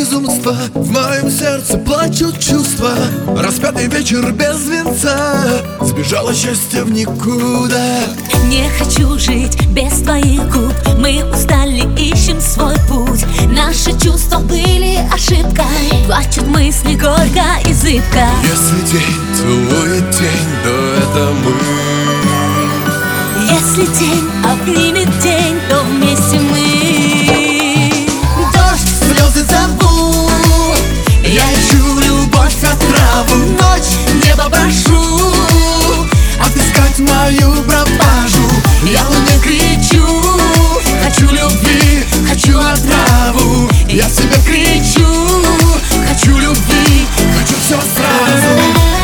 безумства, в моем сердце плачут чувства. Распятый вечер без венца, сбежало счастье в никуда. Не хочу жить без твоих губ, мы устали, ищем свой путь. Наши чувства были ошибкой, плачут мысли горько и зыбко. Если день целует тень, то это мы. Если тень обнимет тень, то вместе мы. Дождь, слезы зову, я ищу любовь, отраву. Ночь, небо прошу отыскать мою пропажу. Я луне кричу, хочу любви, хочу отраву. Я себе кричу, хочу любви, хочу все сразу.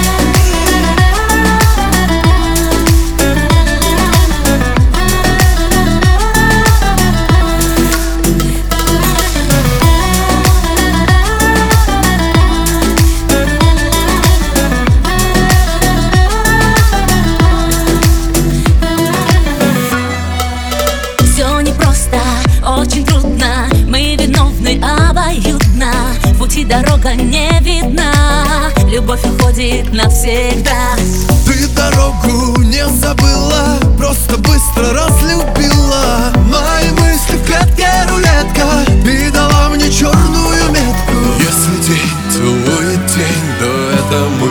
Очень трудно, мы виновны обоюдно. В пути дорога не видна, любовь уходит навсегда. Ты дорогу не забыла, просто быстро разлюбила. Мои мысли в клетке рулетка и дала мне черную метку. Если день целует тень, то это мы.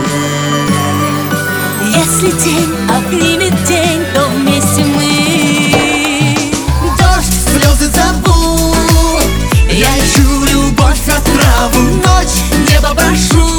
Если тень обнимет тень, то вместе мы. Слезы зову, я ищу любовь, отраву. Ночь, небо прошу